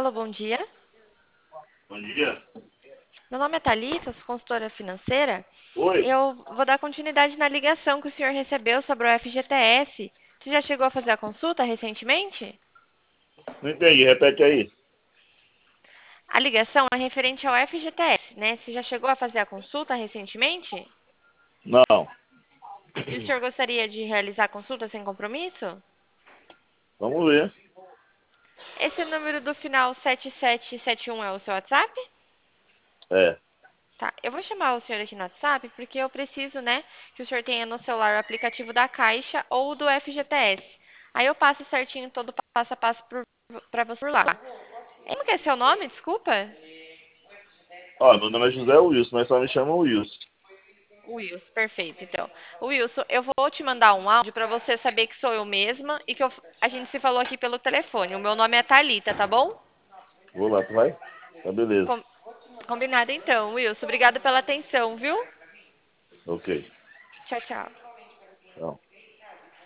Alô, bom dia. Bom dia. Meu nome é Thalita, sou consultora financeira. Oi. Eu vou dar continuidade na ligação que o senhor recebeu sobre o FGTS. Você já chegou a fazer a consulta recentemente? Não entendi, repete aí. A ligação é referente ao FGTS, né? Você já chegou a fazer a consulta recentemente? Não. E o senhor gostaria de realizar a consulta sem compromisso? Vamos ver. Esse número do final 7771 é o seu WhatsApp? É. Tá, eu vou chamar o senhor aqui no WhatsApp porque eu preciso, né, que o senhor tenha no celular o aplicativo da Caixa ou do FGTS. Aí eu passo certinho todo o passo a passo para você por lá. Como que é seu nome? Desculpa. Ó, meu nome é José Wilson, mas só me chamam Wilson. Wilson, perfeito. Então, Wilson, eu vou te mandar um áudio para você saber que sou eu mesma e que a gente se falou aqui pelo telefone. O meu nome é Thalita, tá bom? Vou lá, tu vai? Tá, beleza. Com- Combinado então, Wilson. Obrigada pela atenção, viu? Ok. Tchau, tchau. Tchau.